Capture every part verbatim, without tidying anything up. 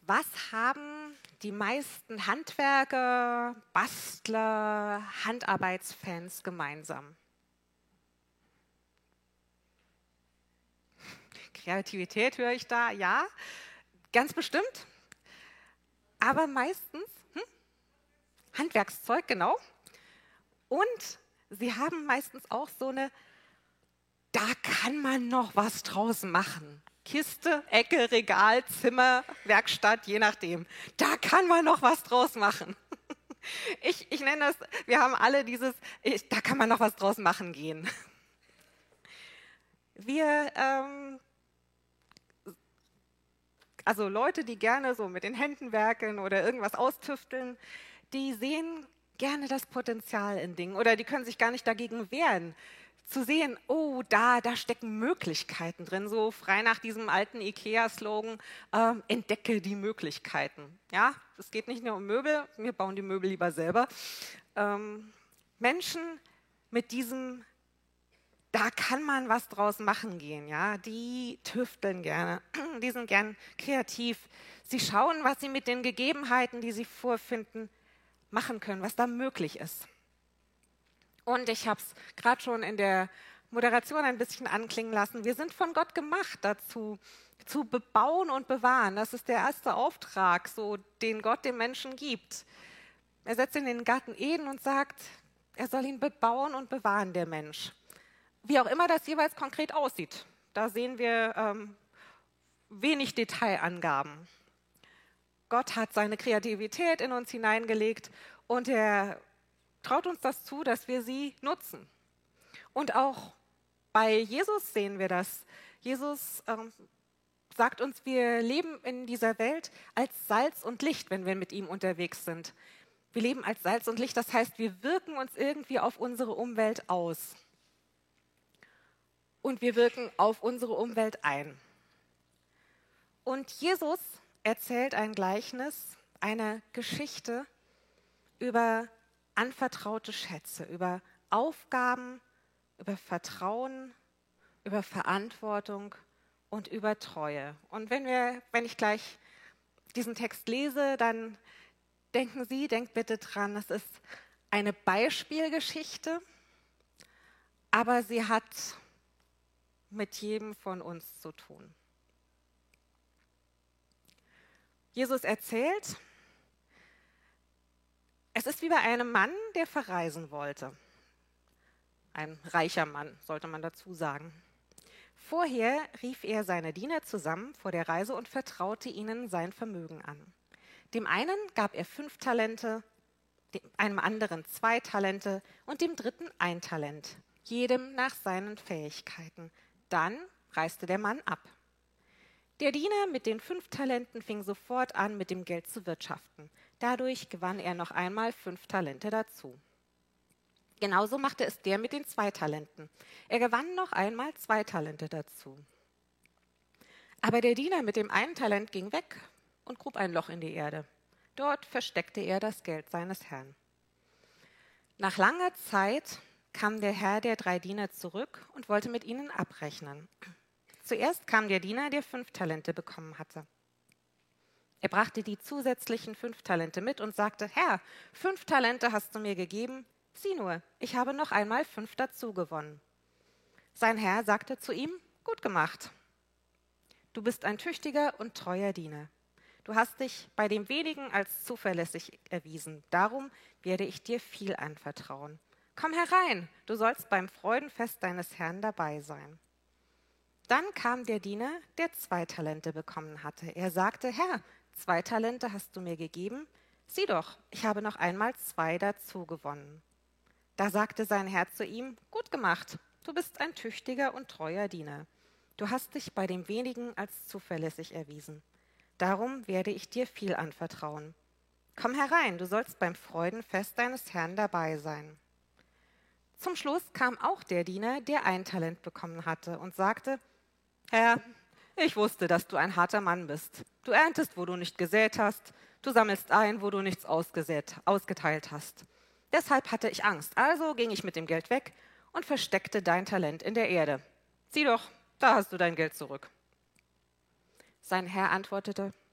Was haben die meisten Handwerker, Bastler, Handarbeitsfans gemeinsam? Kreativität höre ich da, ja, ganz bestimmt. Aber meistens hm, Handwerkszeug, genau. Und sie haben meistens auch so eine, da kann man noch was draus machen. Kiste, Ecke, Regal, Zimmer, Werkstatt, je nachdem. Da kann man noch was draus machen. Ich, ich nenne das, wir haben alle dieses, ich, da kann man noch was draus machen gehen. Wir, ähm, also Leute, die gerne so mit den Händen werkeln oder irgendwas austüfteln, die sehen gerne das Potenzial in Dingen oder die können sich gar nicht dagegen wehren, zu sehen, oh, da, da stecken Möglichkeiten drin, so frei nach diesem alten IKEA-Slogan, äh, entdecke die Möglichkeiten. Ja, es geht nicht nur um Möbel, wir bauen die Möbel lieber selber. Ähm, Menschen mit diesem, da kann man was draus machen gehen, ja, die tüfteln gerne, die sind gern kreativ. Sie schauen, was sie mit den Gegebenheiten, die sie vorfinden, machen können, was da möglich ist. Und ich habe es gerade schon in der Moderation ein bisschen anklingen lassen. Wir sind von Gott gemacht dazu, zu bebauen und bewahren. Das ist der erste Auftrag, so, den Gott dem Menschen gibt. Er setzt ihn in den Garten Eden und sagt, er soll ihn bebauen und bewahren, der Mensch. Wie auch immer das jeweils konkret aussieht. Da sehen wir ähm, wenig Detailangaben. Gott hat seine Kreativität in uns hineingelegt und er traut uns das zu, dass wir sie nutzen. Und auch bei Jesus sehen wir das. Jesus ähm, sagt uns, wir leben in dieser Welt als Salz und Licht, wenn wir mit ihm unterwegs sind. Wir leben als Salz und Licht, das heißt, wir wirken uns irgendwie auf unsere Umwelt aus. Und wir wirken auf unsere Umwelt ein. Und Jesus erzählt ein Gleichnis, eine Geschichte über anvertraute Schätze, über Aufgaben, über Vertrauen, über Verantwortung und über Treue. Und wenn wir, wenn ich gleich diesen Text lese, dann denken Sie, denkt bitte dran, es ist eine Beispielgeschichte, aber sie hat mit jedem von uns zu tun. Jesus erzählt, es ist wie bei einem Mann, der verreisen wollte. Ein reicher Mann, sollte man dazu sagen. Vorher rief er seine Diener zusammen vor der Reise und vertraute ihnen sein Vermögen an. Dem einen gab er fünf Talente, dem, einem anderen zwei Talente und dem dritten ein Talent, jedem nach seinen Fähigkeiten. Dann reiste der Mann ab. Der Diener mit den fünf Talenten fing sofort an, mit dem Geld zu wirtschaften. Dadurch gewann er noch einmal fünf Talente dazu. Genauso machte es der mit den zwei Talenten. Er gewann noch einmal zwei Talente dazu. Aber der Diener mit dem einen Talent ging weg und grub ein Loch in die Erde. Dort versteckte er das Geld seines Herrn. Nach langer Zeit kam der Herr der drei Diener zurück und wollte mit ihnen abrechnen. Zuerst kam der Diener, der fünf Talente bekommen hatte. Er brachte die zusätzlichen fünf Talente mit und sagte, Herr, fünf Talente hast du mir gegeben, sieh nur, ich habe noch einmal fünf dazu gewonnen. Sein Herr sagte zu ihm, gut gemacht. Du bist ein tüchtiger und treuer Diener. Du hast dich bei dem wenigen als zuverlässig erwiesen, darum werde ich dir viel anvertrauen. Komm herein, du sollst beim Freudenfest deines Herrn dabei sein. Dann kam der Diener, der zwei Talente bekommen hatte. Er sagte, Herr, zwei Talente hast du mir gegeben. Sieh doch, ich habe noch einmal zwei dazu gewonnen. Da sagte sein Herr zu ihm, gut gemacht, du bist ein tüchtiger und treuer Diener. Du hast dich bei dem wenigen als zuverlässig erwiesen. Darum werde ich dir viel anvertrauen. Komm herein, du sollst beim Freudenfest deines Herrn dabei sein. Zum Schluss kam auch der Diener, der ein Talent bekommen hatte und sagte, Herr, ich wusste, dass du ein harter Mann bist. Du erntest, wo du nicht gesät hast. Du sammelst ein, wo du nichts ausgesät, ausgeteilt hast. Deshalb hatte ich Angst. Also ging ich mit dem Geld weg und versteckte dein Talent in der Erde. Sieh doch, da hast du dein Geld zurück. Sein Herr antwortete,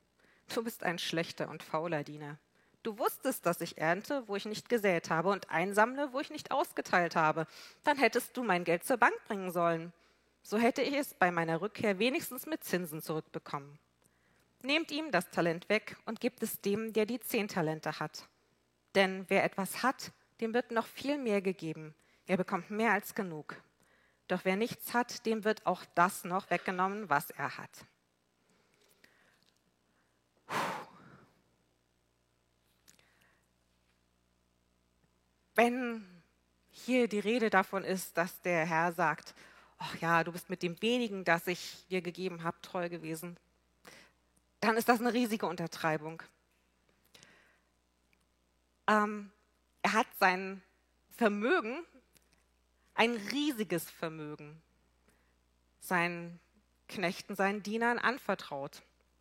Du bist ein schlechter und fauler Diener. Du wusstest, dass ich ernte, wo ich nicht gesät habe, und einsammle, wo ich nicht ausgeteilt habe. Dann hättest du mein Geld zur Bank bringen sollen. So hätte ich es bei meiner Rückkehr wenigstens mit Zinsen zurückbekommen. Nehmt ihm das Talent weg und gebt es dem, der die zehn Talente hat. Denn wer etwas hat, dem wird noch viel mehr gegeben. Er bekommt mehr als genug. Doch wer nichts hat, dem wird auch das noch weggenommen, was er hat. Wenn hier die Rede davon ist, dass der Herr sagt, ach ja, du bist mit dem wenigen, das ich dir gegeben habe, treu gewesen, dann ist das eine riesige Untertreibung. Ähm, er hat sein Vermögen, ein riesiges Vermögen, seinen Knechten, seinen Dienern anvertraut.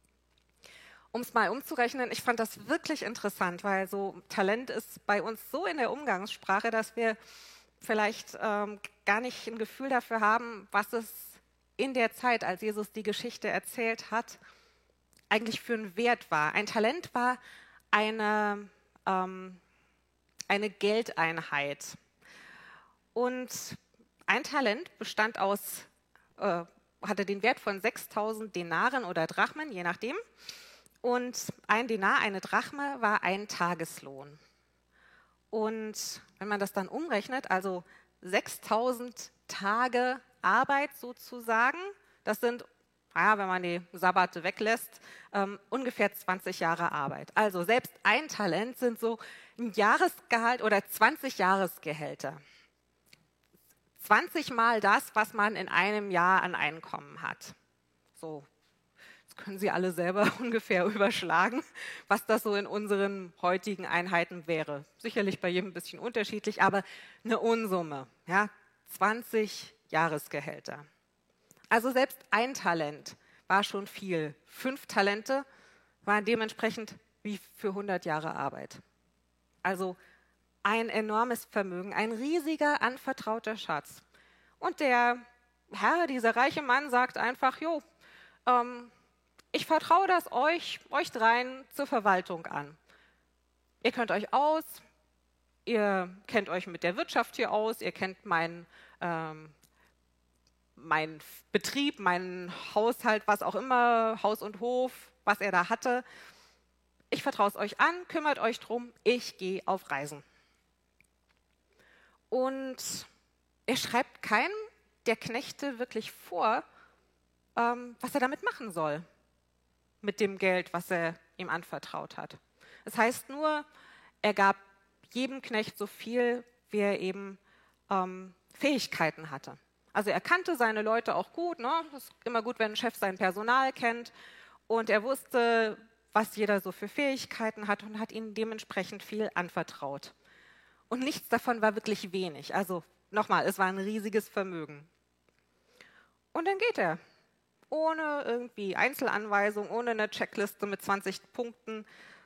Um es mal umzurechnen, ich fand das wirklich interessant, weil so Talent ist bei uns so in der Umgangssprache, dass wir vielleicht ähm, gar nicht ein Gefühl dafür haben, was es in der Zeit, als Jesus die Geschichte erzählt hat, eigentlich für einen Wert war. Ein Talent war eine, ähm, eine Geldeinheit. Und ein Talent bestand aus, äh, hatte den Wert von sechstausend Denaren oder Drachmen, je nachdem. Und ein Denar, eine Drachme, war ein Tageslohn. Und wenn man das dann umrechnet, also sechstausend Tage Arbeit sozusagen, das sind, naja, wenn man die Sabbate weglässt, ähm, ungefähr zwanzig Jahre Arbeit. Also selbst ein Talent sind so ein Jahresgehalt oder zwanzig Jahresgehälter. zwanzig Mal das, was man in einem Jahr an Einkommen hat. So. Können Sie alle selber ungefähr überschlagen, was das so in unseren heutigen Einheiten wäre. Sicherlich bei jedem ein bisschen unterschiedlich, aber eine Unsumme, ja, zwanzig Jahresgehälter. Also selbst ein Talent war schon viel. Fünf Talente waren dementsprechend wie für hundert Jahre Arbeit. Also ein enormes Vermögen, ein riesiger anvertrauter Schatz. Und der Herr, dieser reiche Mann, sagt einfach, jo, ähm, ich vertraue das euch, euch dreien zur Verwaltung an. Ihr könnt euch aus, ihr kennt euch mit der Wirtschaft hier aus, ihr kennt meinen ähm, mein Betrieb, meinen Haushalt, was auch immer, Haus und Hof, was er da hatte. Ich vertraue es euch an, kümmert euch drum, ich gehe auf Reisen. Und er schreibt keinem der Knechte wirklich vor, ähm, was er damit machen soll. Mit dem Geld, was er ihm anvertraut hat. Das heißt nur, er gab jedem Knecht so viel, wie er eben ähm, Fähigkeiten hatte. Also er kannte seine Leute auch gut. Ne? Es ist immer gut, wenn ein Chef sein Personal kennt. Und er wusste, was jeder so für Fähigkeiten hat und hat ihnen dementsprechend viel anvertraut. Und nichts davon war wirklich wenig. Also nochmal, es war ein riesiges Vermögen. Und dann geht er. Ohne irgendwie Einzelanweisung, ohne eine Checkliste mit zwanzig Punkten.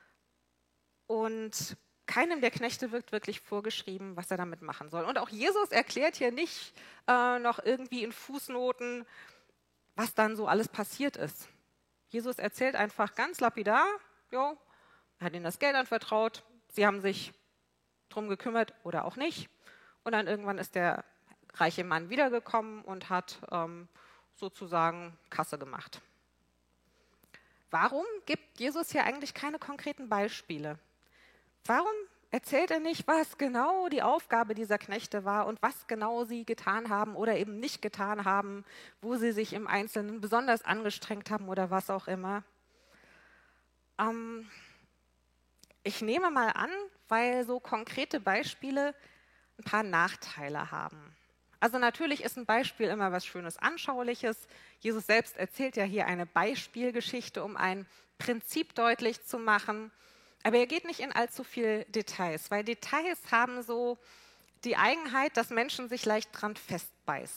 Und keinem der Knechte wird wirklich vorgeschrieben, was er damit machen soll. Und auch Jesus erklärt hier nicht äh, noch irgendwie in Fußnoten, was dann so alles passiert ist. Jesus erzählt einfach ganz lapidar, jo, er hat ihnen das Geld anvertraut, sie haben sich drum gekümmert oder auch nicht. Und dann irgendwann ist der reiche Mann wiedergekommen und hat ähm, sozusagen Kasse gemacht. Warum gibt Jesus hier eigentlich keine konkreten Beispiele? Warum erzählt er nicht, was genau die Aufgabe dieser Knechte war und was genau sie getan haben oder eben nicht getan haben, wo sie sich im Einzelnen besonders angestrengt haben oder was auch immer? Ähm, ich nehme mal an, weil so konkrete Beispiele ein paar Nachteile haben. Also natürlich ist ein Beispiel immer was Schönes, Anschauliches. Jesus selbst erzählt ja hier eine Beispielgeschichte, um ein Prinzip deutlich zu machen. Aber er geht nicht in allzu viele Details, weil Details haben so die Eigenheit, dass Menschen sich leicht dran festbeißen.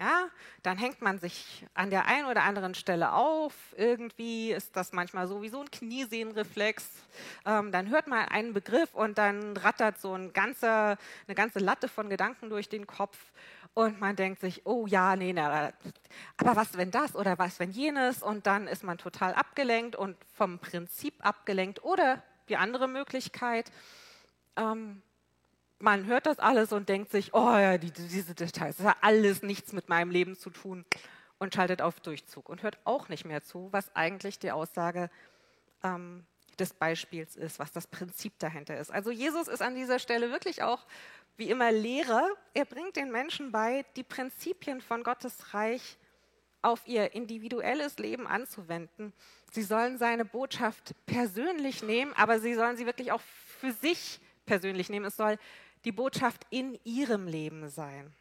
Ja, dann hängt man sich an der einen oder anderen Stelle auf. Irgendwie ist das manchmal so wie so ein Kniesehnenreflex. Ähm, dann hört man einen Begriff und dann rattert so ein ganzer, eine ganze Latte von Gedanken durch den Kopf. Und man denkt sich, oh ja, nee, na, aber was, wenn das oder was, wenn jenes? Und dann ist man total abgelenkt und vom Prinzip abgelenkt. Oder die andere Möglichkeit, ähm, man hört das alles und denkt sich, oh ja, die, diese Details, das hat alles nichts mit meinem Leben zu tun und schaltet auf Durchzug und hört auch nicht mehr zu, was eigentlich die Aussage ähm, des Beispiels ist, was das Prinzip dahinter ist. Also Jesus ist an dieser Stelle wirklich auch wie immer Lehrer. Er bringt den Menschen bei, die Prinzipien von Gottes Reich auf ihr individuelles Leben anzuwenden. Sie sollen seine Botschaft persönlich nehmen, aber sie sollen sie wirklich auch für sich persönlich nehmen. Es soll die Botschaft in ihrem Leben sein.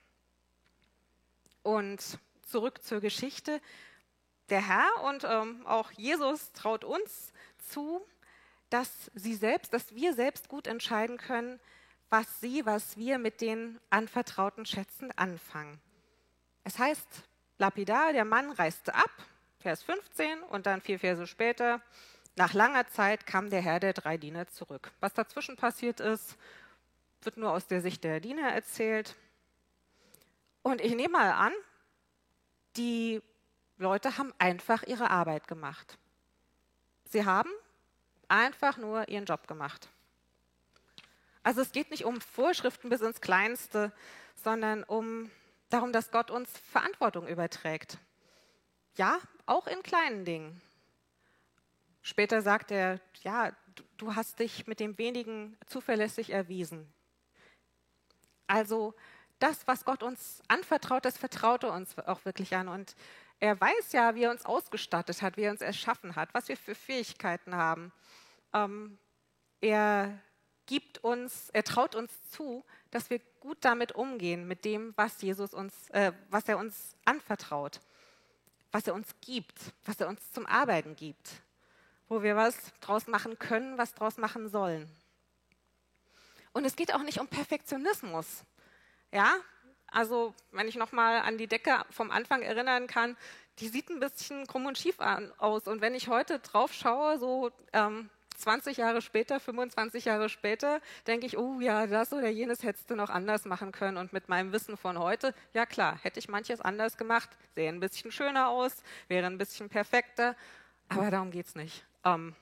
Und zurück zur Geschichte. Der Herr und ähm, auch Jesus traut uns zu, dass sie selbst, dass wir selbst gut entscheiden können, was sie, was wir mit den anvertrauten Schätzen anfangen. Es heißt lapidar, der Mann reiste ab, Vers fünfzehn, und dann vier Verse später, nach langer Zeit kam der Herr der drei Diener zurück. Was dazwischen passiert ist, wird nur aus der Sicht der Diener erzählt. Und ich nehme mal an, die Leute haben einfach ihre Arbeit gemacht. Sie haben einfach nur ihren Job gemacht. Also es geht nicht um Vorschriften bis ins Kleinste, sondern um darum, dass Gott uns Verantwortung überträgt. Ja, auch in kleinen Dingen. Später sagt er, ja, du hast dich mit dem Wenigen zuverlässig erwiesen. Also das, was Gott uns anvertraut, das vertraut er uns auch wirklich an. Und er weiß ja, wie er uns ausgestattet hat, wie er uns erschaffen hat, was wir für Fähigkeiten haben. Ähm, er gibt uns, er traut uns zu, dass wir gut damit umgehen, mit dem, was Jesus uns, äh, was er uns anvertraut, was er uns gibt, was er uns zum Arbeiten gibt, wo wir was draus machen können, was draus machen sollen. Und es geht auch nicht um Perfektionismus. Ja, also wenn ich nochmal an die Decke vom Anfang erinnern kann, die sieht ein bisschen krumm und schief an, aus. Und wenn ich heute drauf schaue, so ähm, zwanzig Jahre später, fünfundzwanzig Jahre später, denke ich, oh ja, das oder jenes hättest du noch anders machen können. Und mit meinem Wissen von heute, ja klar, hätte ich manches anders gemacht, sähe ein bisschen schöner aus, wäre ein bisschen perfekter, aber darum geht es nicht. Ähm,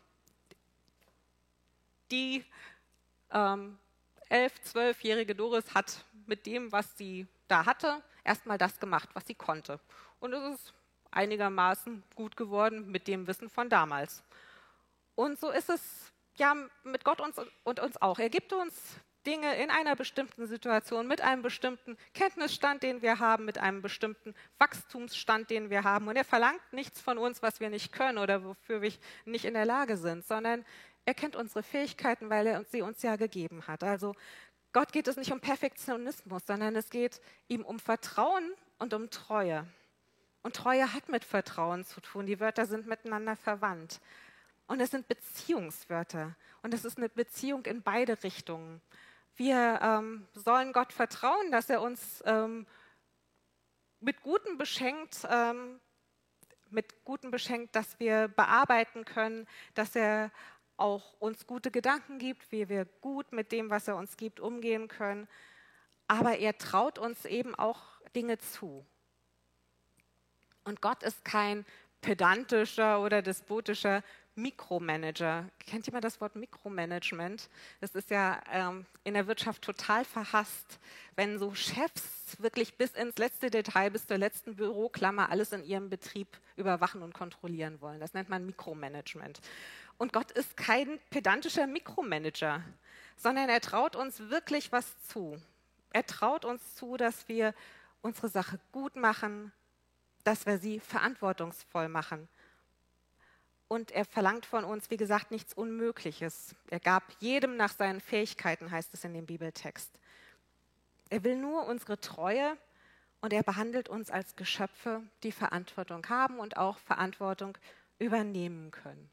die ähm, elf-, zwölfjährige Doris hat mit dem, was sie da hatte, erstmal das gemacht, was sie konnte. Und es ist einigermaßen gut geworden mit dem Wissen von damals. Und so ist es ja mit Gott uns, und uns auch. Er gibt uns Dinge in einer bestimmten Situation, mit einem bestimmten Kenntnisstand, den wir haben, mit einem bestimmten Wachstumsstand, den wir haben. Und er verlangt nichts von uns, was wir nicht können oder wofür wir nicht in der Lage sind, sondern er kennt unsere Fähigkeiten, weil er sie uns ja gegeben hat. Also Gott geht es nicht um Perfektionismus, sondern es geht ihm um Vertrauen und um Treue. Und Treue hat mit Vertrauen zu tun. Die Wörter sind miteinander verwandt. Und es sind Beziehungswörter. Und es ist eine Beziehung in beide Richtungen. Wir ähm, sollen Gott vertrauen, dass er uns ähm, mit Guten beschenkt, ähm, mit Guten beschenkt, dass wir bearbeiten können, dass er auch uns gute Gedanken gibt, wie wir gut mit dem, was er uns gibt, umgehen können. Aber er traut uns eben auch Dinge zu. Und Gott ist kein pedantischer oder despotischer Mikromanager. Kennt jemand das Wort Mikromanagement? Das ist ja ähm, in der Wirtschaft total verhasst, wenn so Chefs wirklich bis ins letzte Detail, bis zur letzten Büroklammer alles in ihrem Betrieb überwachen und kontrollieren wollen. Das nennt man Mikromanagement. Und Gott ist kein pedantischer Mikromanager, sondern er traut uns wirklich was zu. Er traut uns zu, dass wir unsere Sache gut machen, dass wir sie verantwortungsvoll machen. Und er verlangt von uns, wie gesagt, nichts Unmögliches. Er gab jedem nach seinen Fähigkeiten, heißt es in dem Bibeltext. Er will nur unsere Treue und er behandelt uns als Geschöpfe, die Verantwortung haben und auch Verantwortung übernehmen können.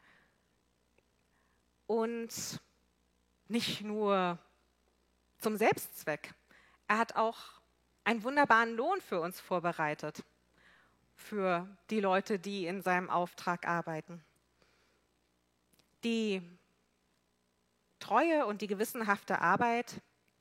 Und nicht nur zum Selbstzweck. Er hat auch einen wunderbaren Lohn für uns vorbereitet, für die Leute, die in seinem Auftrag arbeiten. Die Treue und die gewissenhafte Arbeit,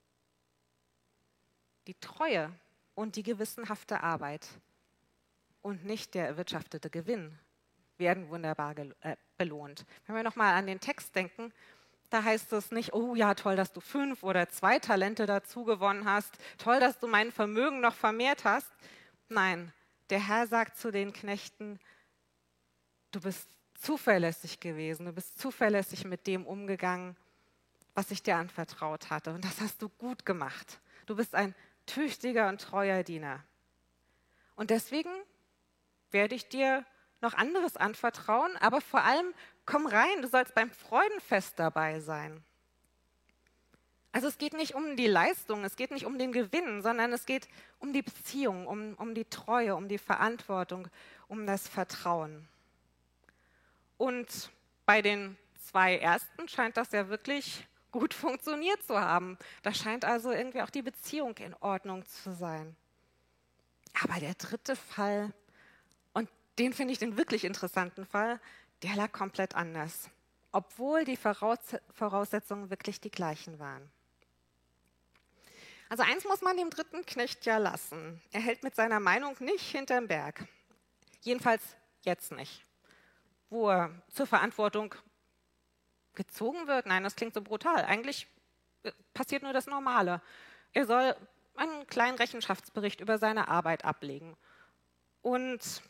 die Treue und die gewissenhafte Arbeit und nicht der erwirtschaftete Gewinn werden wunderbar äh, belohnt. Wenn wir nochmal an den Text denken, da heißt es nicht, oh ja, toll, dass du fünf oder zwei Talente dazu gewonnen hast, toll, dass du mein Vermögen noch vermehrt hast. Nein, der Herr sagt zu den Knechten, du bist zuverlässig gewesen, du bist zuverlässig mit dem umgegangen, was ich dir anvertraut hatte. Und das hast du gut gemacht. Du bist ein tüchtiger und treuer Diener. Und deswegen werde ich dir noch anderes anvertrauen, aber vor allem komm rein, du sollst beim Freudenfest dabei sein. Also es geht nicht um die Leistung, es geht nicht um den Gewinn, sondern es geht um die Beziehung, um, um die Treue, um die Verantwortung, um das Vertrauen. Und bei den zwei Ersten scheint das ja wirklich gut funktioniert zu haben. Da scheint also irgendwie auch die Beziehung in Ordnung zu sein. Aber der dritte Fall, und den finde ich den wirklich interessanten Fall, der lag komplett anders, obwohl die Voraussetzungen wirklich die gleichen waren. Also eins muss man dem dritten Knecht ja lassen. Er hält mit seiner Meinung nicht hinterm Berg. Jedenfalls jetzt nicht. Wo er zur Verantwortung gezogen wird, nein, das klingt so brutal. Eigentlich passiert nur das Normale. Er soll einen kleinen Rechenschaftsbericht über seine Arbeit ablegen. Und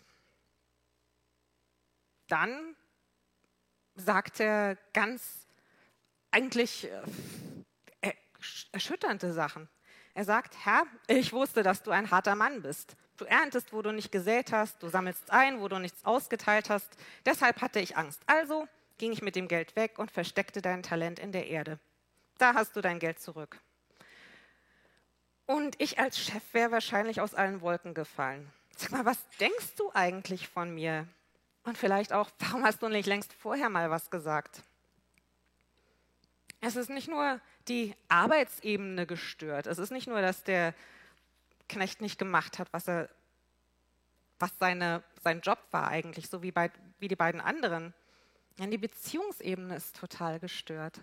dann sagt er ganz eigentlich äh, erschütternde Sachen. Er sagt, Herr, ich wusste, dass du ein harter Mann bist. Du erntest, wo du nicht gesät hast, du sammelst ein, wo du nichts ausgeteilt hast. Deshalb hatte ich Angst. Also ging ich mit dem Geld weg und versteckte dein Talent in der Erde. Da hast du dein Geld zurück. Und ich als Chef wäre wahrscheinlich aus allen Wolken gefallen. Sag mal, was denkst du eigentlich von mir? Und vielleicht auch, warum hast du nicht längst vorher mal was gesagt? Es ist nicht nur die Arbeitsebene gestört. Es ist nicht nur, dass der Knecht nicht gemacht hat, was, er, was seine, sein Job war eigentlich, so wie, bei, wie die beiden anderen. Denn die Beziehungsebene ist total gestört.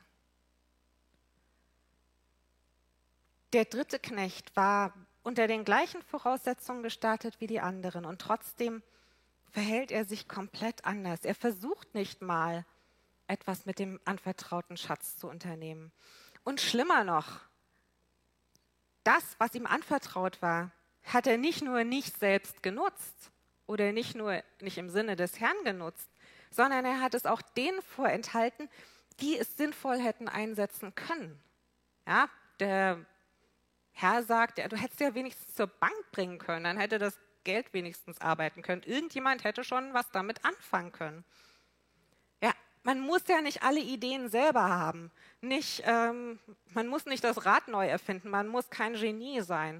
Der dritte Knecht war unter den gleichen Voraussetzungen gestartet wie die anderen und trotzdem verhält er sich komplett anders. Er versucht nicht mal, etwas mit dem anvertrauten Schatz zu unternehmen. Und schlimmer noch, das, was ihm anvertraut war, hat er nicht nur nicht selbst genutzt oder nicht nur nicht im Sinne des Herrn genutzt, sondern er hat es auch denen vorenthalten, die es sinnvoll hätten einsetzen können. Ja, der Herr sagt, ja, du hättest ja wenigstens zur Bank bringen können, dann hätte das Geld wenigstens arbeiten können. Irgendjemand hätte schon was damit anfangen können. Ja, man muss ja nicht alle Ideen selber haben. Nicht, ähm, man muss nicht das Rad neu erfinden, man muss kein Genie sein.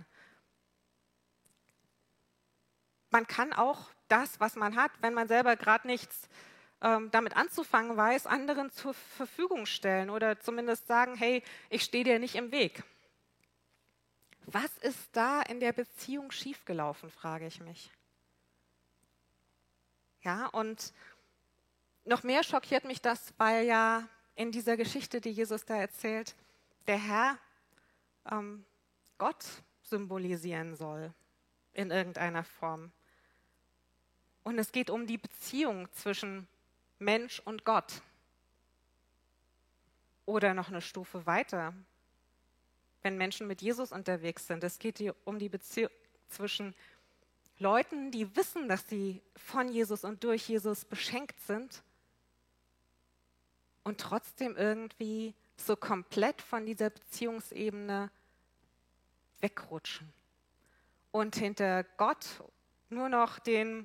Man kann auch das, was man hat, wenn man selber gerade nichts ähm, damit anzufangen weiß, anderen zur Verfügung stellen oder zumindest sagen, hey, ich stehe dir nicht im Weg. Was ist da in der Beziehung schiefgelaufen, frage ich mich. Ja, und noch mehr schockiert mich das, weil ja in dieser Geschichte, die Jesus da erzählt, der Herr ähm, Gott symbolisieren soll in irgendeiner Form. Und es geht um die Beziehung zwischen Mensch und Gott. Oder noch eine Stufe weiter, wenn Menschen mit Jesus unterwegs sind. Es geht um die Beziehung zwischen Leuten, die wissen, dass sie von Jesus und durch Jesus beschenkt sind und trotzdem irgendwie so komplett von dieser Beziehungsebene wegrutschen und hinter Gott nur noch den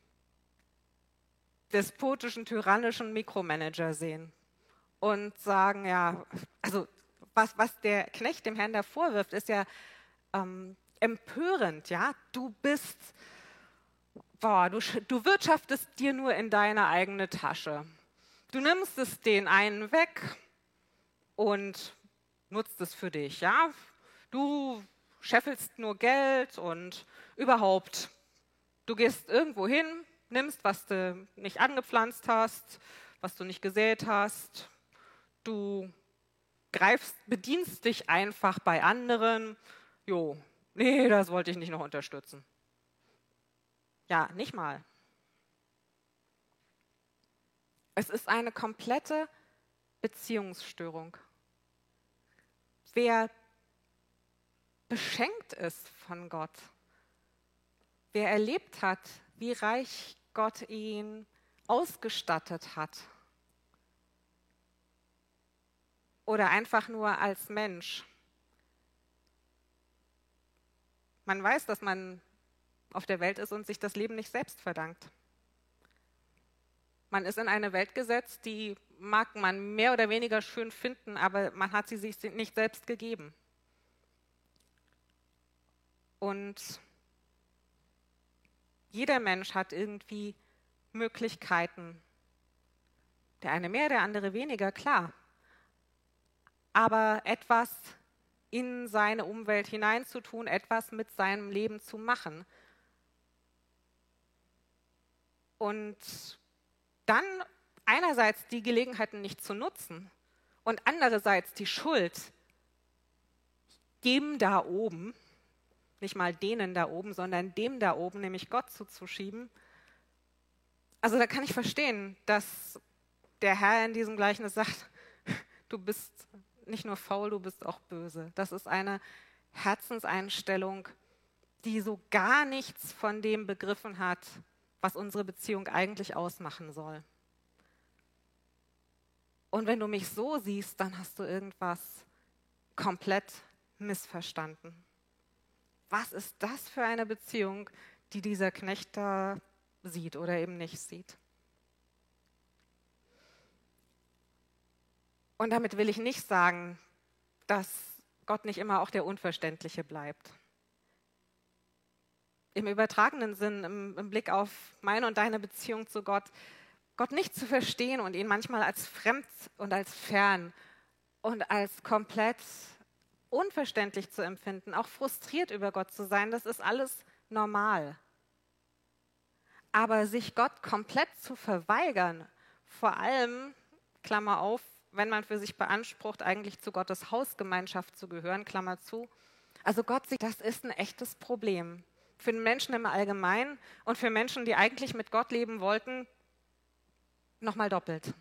despotischen, tyrannischen Mikromanager sehen und sagen, ja, also was, was der Knecht dem Herrn da vorwirft, ist ja ähm, empörend, ja, du bist, boah, du, du wirtschaftest dir nur in deine eigene Tasche. Du nimmst es den einen weg und nutzt es für dich, ja. Du scheffelst nur Geld und überhaupt, du gehst irgendwo hin, nimmst, was du nicht angepflanzt hast, was du nicht gesät hast, du greifst, bedienst dich einfach bei anderen. Jo, nee, das wollte ich nicht noch unterstützen. Ja, nicht mal. Es ist eine komplette Beziehungsstörung. Wer beschenkt ist von Gott, wer erlebt hat, wie reich Gott ihn ausgestattet hat, oder einfach nur als Mensch. Man weiß, dass man auf der Welt ist und sich das Leben nicht selbst verdankt. Man ist in eine Welt gesetzt, die mag man mehr oder weniger schön finden, aber man hat sie sich nicht selbst gegeben. Und jeder Mensch hat irgendwie Möglichkeiten. Der eine mehr, der andere weniger, klar. Aber etwas in seine Umwelt hineinzutun, etwas mit seinem Leben zu machen. Und dann einerseits die Gelegenheiten nicht zu nutzen und andererseits die Schuld dem da oben, nicht mal denen da oben, sondern dem da oben, nämlich Gott zuzuschieben. Also da kann ich verstehen, dass der Herr in diesem Gleichnis sagt, du bist nicht nur faul, du bist auch böse. Das ist eine Herzenseinstellung, die so gar nichts von dem begriffen hat, was unsere Beziehung eigentlich ausmachen soll. Und wenn du mich so siehst, dann hast du irgendwas komplett missverstanden. Was ist das für eine Beziehung, die dieser Knecht da sieht oder eben nicht sieht? Und damit will ich nicht sagen, dass Gott nicht immer auch der Unverständliche bleibt. Im übertragenen Sinn, im, im Blick auf meine und deine Beziehung zu Gott, Gott nicht zu verstehen und ihn manchmal als fremd und als fern und als komplett unverständlich zu empfinden, auch frustriert über Gott zu sein, das ist alles normal. Aber sich Gott komplett zu verweigern, vor allem, Klammer auf, wenn man für sich beansprucht, eigentlich zu Gottes Hausgemeinschaft zu gehören, Klammer zu, also Gott sieht, das ist ein echtes Problem. Für den Menschen im Allgemeinen und für Menschen, die eigentlich mit Gott leben wollten, nochmal doppelt.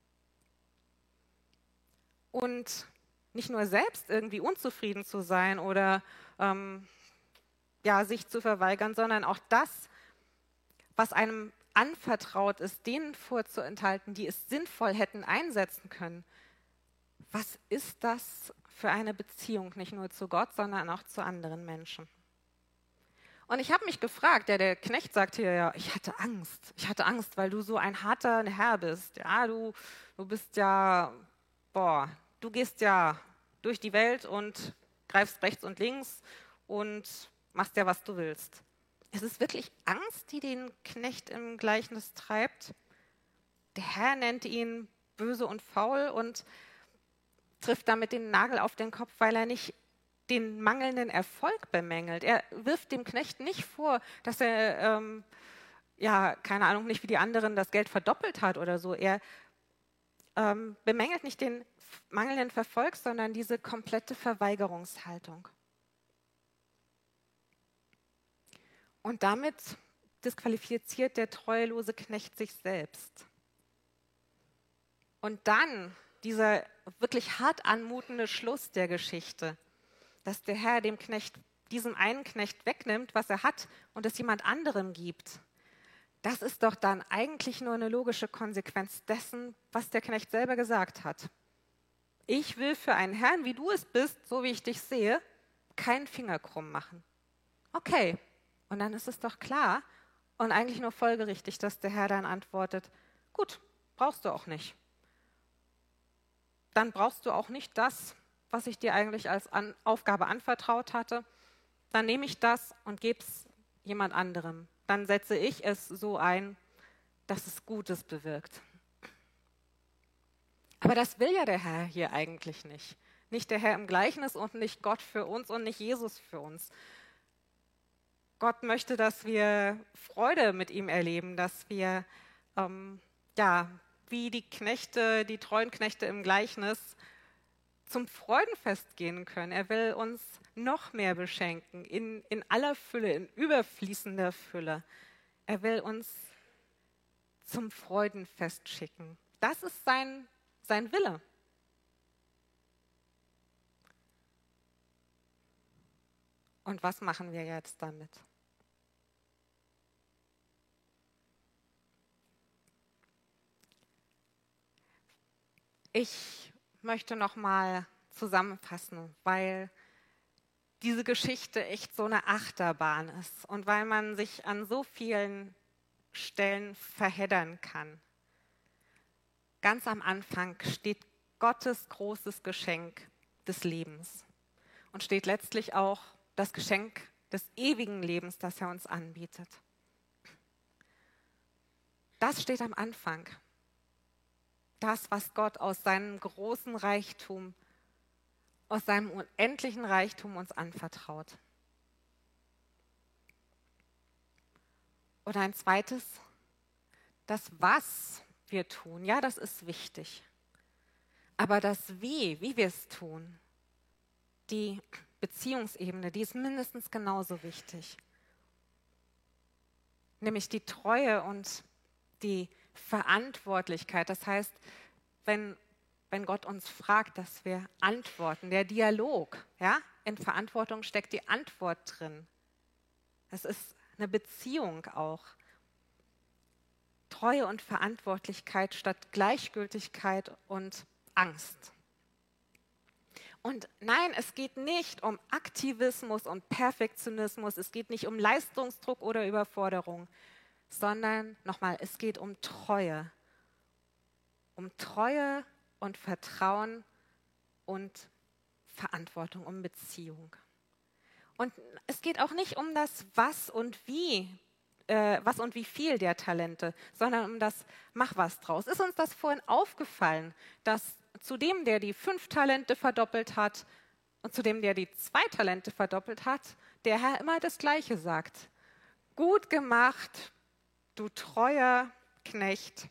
Und nicht nur selbst irgendwie unzufrieden zu sein oder ähm, ja, sich zu verweigern, sondern auch das, was einem anvertraut ist, denen vorzuenthalten, die es sinnvoll hätten einsetzen können. Was ist das für eine Beziehung, nicht nur zu Gott, sondern auch zu anderen Menschen? Und ich habe mich gefragt, ja, der Knecht sagt hier ja, ich hatte Angst. Ich hatte Angst, weil du so ein harter Herr bist. Ja, du, du bist ja, boah, du gehst ja durch die Welt und greifst rechts und links und machst ja, was du willst. Es ist wirklich Angst, die den Knecht im Gleichnis treibt. Der Herr nennt ihn böse und faul und trifft damit den Nagel auf den Kopf, weil er nicht den mangelnden Erfolg bemängelt. Er wirft dem Knecht nicht vor, dass er, ähm, ja, keine Ahnung, nicht wie die anderen das Geld verdoppelt hat oder so. Er ähm, bemängelt nicht den mangelnden Verfolg, sondern diese komplette Verweigerungshaltung. Und damit disqualifiziert der treuelose Knecht sich selbst. Und dann dieser wirklich hart anmutende Schluss der Geschichte, dass der Herr dem Knecht, diesem einen Knecht wegnimmt, was er hat und es jemand anderem gibt. Das ist doch dann eigentlich nur eine logische Konsequenz dessen, was der Knecht selber gesagt hat. Ich will für einen Herrn, wie du es bist, so wie ich dich sehe, keinen Finger krumm machen. Okay, und dann ist es doch klar und eigentlich nur folgerichtig, dass der Herr dann antwortet, gut, brauchst du auch nicht. Dann brauchst du auch nicht das, was ich dir eigentlich als An- Aufgabe anvertraut hatte. Dann nehme ich das und gebe es jemand anderem. Dann setze ich es so ein, dass es Gutes bewirkt. Aber das will ja der Herr hier eigentlich nicht. Nicht der Herr im Gleichnis und nicht Gott für uns und nicht Jesus für uns. Gott möchte, dass wir Freude mit ihm erleben, dass wir, ähm, ja, wie die Knechte, die treuen Knechte im Gleichnis, zum Freudenfest gehen können. Er will uns noch mehr beschenken, in, in aller Fülle, in überfließender Fülle. Er will uns zum Freudenfest schicken. Das ist sein, sein Wille. Und was machen wir jetzt damit? Ich möchte noch mal zusammenfassen, weil diese Geschichte echt so eine Achterbahn ist und weil man sich an so vielen Stellen verheddern kann. Ganz am Anfang steht Gottes großes Geschenk des Lebens und steht letztlich auch das Geschenk des ewigen Lebens, das er uns anbietet. Das steht am Anfang. Das, was Gott aus seinem großen Reichtum, aus seinem unendlichen Reichtum uns anvertraut. Und ein zweites, das Was wir tun, ja, das ist wichtig. Aber das Wie, wie wir es tun, die Beziehungsebene, die ist mindestens genauso wichtig. Nämlich die Treue und die Verantwortlichkeit. Das heißt, wenn, wenn Gott uns fragt, dass wir antworten, der Dialog, ja, in Verantwortung steckt die Antwort drin. Es ist eine Beziehung auch. Treue und Verantwortlichkeit statt Gleichgültigkeit und Angst. Und nein, es geht nicht um Aktivismus und Perfektionismus, es geht nicht um Leistungsdruck oder Überforderung, sondern nochmal, es geht um Treue. Um Treue und Vertrauen und Verantwortung, um Beziehung. Und es geht auch nicht um das Was und Wie, äh, was und wie viel der Talente, sondern um das Mach was draus. Ist uns das vorhin aufgefallen, dass zu dem, der die fünf Talente verdoppelt hat und zu dem, der die zwei Talente verdoppelt hat, der Herr immer das Gleiche sagt. Gut gemacht, du treuer Knecht.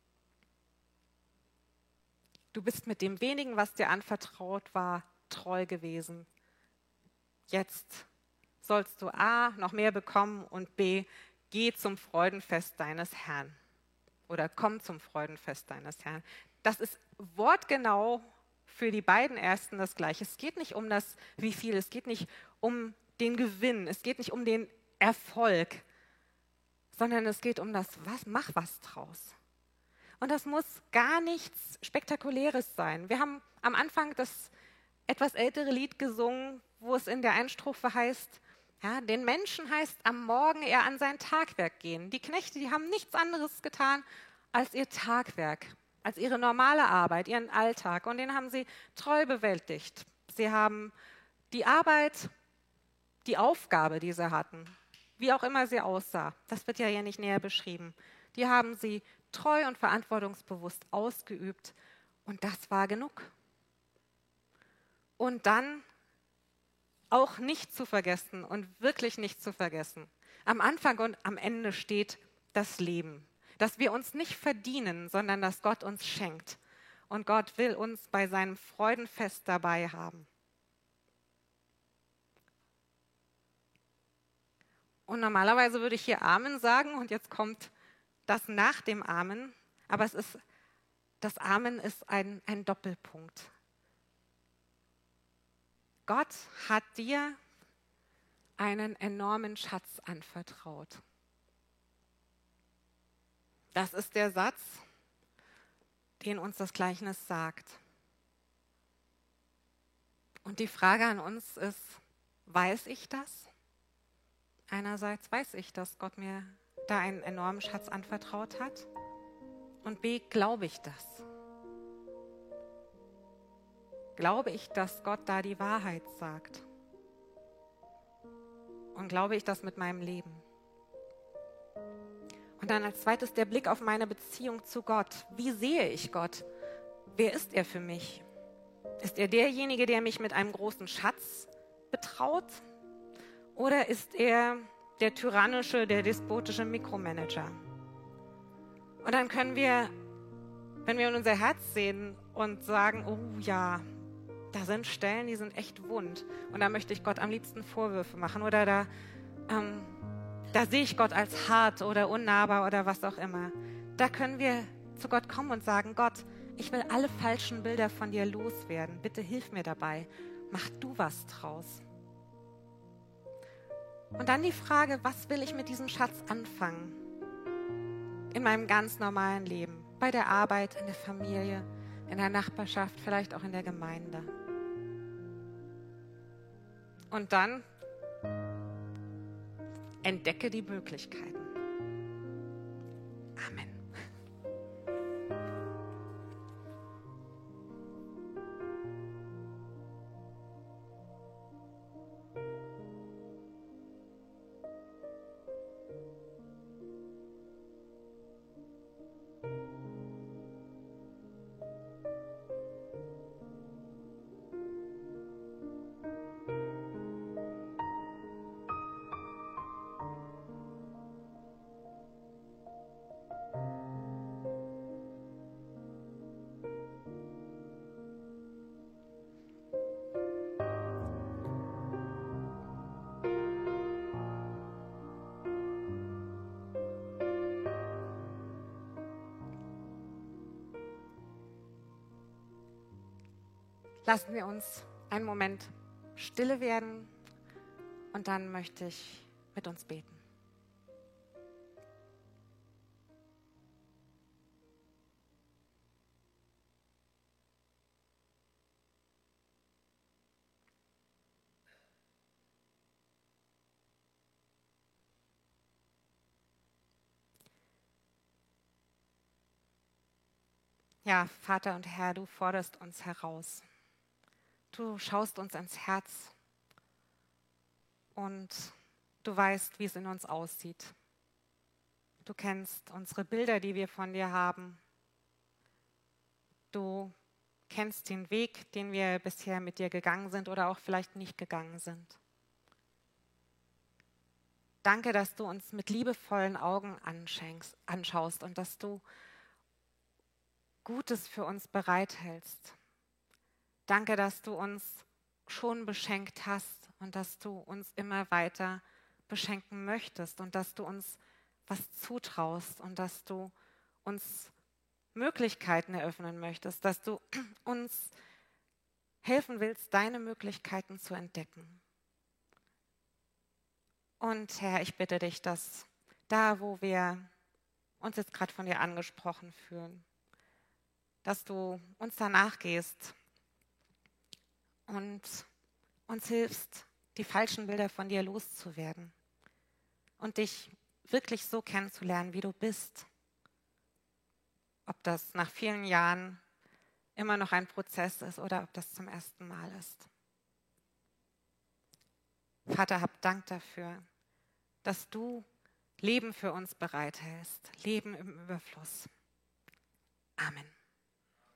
Du bist mit dem wenigen, was dir anvertraut war, treu gewesen. Jetzt sollst du A, noch mehr bekommen und B, geh zum Freudenfest deines Herrn. Oder komm zum Freudenfest deines Herrn. Das ist wortgenau für die beiden Ersten das Gleiche. Es geht nicht um das Wie viel, es geht nicht um den Gewinn, es geht nicht um den Erfolg, sondern es geht um das Was, mach was draus. Und das muss gar nichts Spektakuläres sein. Wir haben am Anfang das etwas ältere Lied gesungen, wo es in der Einstrophe heißt, ja, den Menschen heißt am Morgen eher an sein Tagwerk gehen. Die Knechte, die haben nichts anderes getan als ihr Tagwerk, als ihre normale Arbeit, ihren Alltag. Und den haben sie treu bewältigt. Sie haben die Arbeit, die Aufgabe, die sie hatten, wie auch immer sie aussah, das wird ja hier nicht näher beschrieben, die haben sie treu und verantwortungsbewusst ausgeübt und das war genug. Und dann auch nicht zu vergessen und wirklich nicht zu vergessen, am Anfang und am Ende steht das Leben, dass wir uns nicht verdienen, sondern dass Gott uns schenkt. Und Gott will uns bei seinem Freudenfest dabei haben. Und normalerweise würde ich hier Amen sagen und jetzt kommt das nach dem Amen, aber es ist, das Amen ist ein, ein Doppelpunkt. Gott hat dir einen enormen Schatz anvertraut. Das ist der Satz, den uns das Gleichnis sagt. Und die Frage an uns ist, weiß ich das? Einerseits weiß ich, dass Gott mir da einen enormen Schatz anvertraut hat. Und B, glaube ich das? Glaube ich, dass Gott da die Wahrheit sagt? Und glaube ich das mit meinem Leben? Und dann als zweites der Blick auf meine Beziehung zu Gott. Wie sehe ich Gott? Wer ist er für mich? Ist er derjenige, der mich mit einem großen Schatz betraut? Oder ist er der tyrannische, der despotische Mikromanager? Und dann können wir, wenn wir in unser Herz sehen und sagen, oh ja, da sind Stellen, die sind echt wund. Und da möchte ich Gott am liebsten Vorwürfe machen. Oder da, ähm, da sehe ich Gott als hart oder unnahbar oder was auch immer. Da können wir zu Gott kommen und sagen, Gott, ich will alle falschen Bilder von dir loswerden. Bitte hilf mir dabei. Mach du was draus. Und dann die Frage, was will ich mit diesem Schatz anfangen? In meinem ganz normalen Leben. Bei der Arbeit, in der Familie, in der Nachbarschaft, vielleicht auch in der Gemeinde. Und dann entdecke die Möglichkeiten. Amen. Lassen wir uns einen Moment stille werden und dann möchte ich mit uns beten. Ja, Vater und Herr, du forderst uns heraus. Du schaust uns ans Herz und du weißt, wie es in uns aussieht. Du kennst unsere Bilder, die wir von dir haben. Du kennst den Weg, den wir bisher mit dir gegangen sind oder auch vielleicht nicht gegangen sind. Danke, dass du uns mit liebevollen Augen anschenkst, anschaust und dass du Gutes für uns bereithältst. Danke, dass du uns schon beschenkt hast und dass du uns immer weiter beschenken möchtest und dass du uns was zutraust und dass du uns Möglichkeiten eröffnen möchtest, dass du uns helfen willst, deine Möglichkeiten zu entdecken. Und Herr, ich bitte dich, dass da, wo wir uns jetzt gerade von dir angesprochen fühlen, dass du uns danach gehst und uns hilfst, die falschen Bilder von dir loszuwerden und dich wirklich so kennenzulernen, wie du bist. Ob das nach vielen Jahren immer noch ein Prozess ist oder ob das zum ersten Mal ist. Vater, hab Dank dafür, dass du Leben für uns bereithältst, Leben im Überfluss. Amen.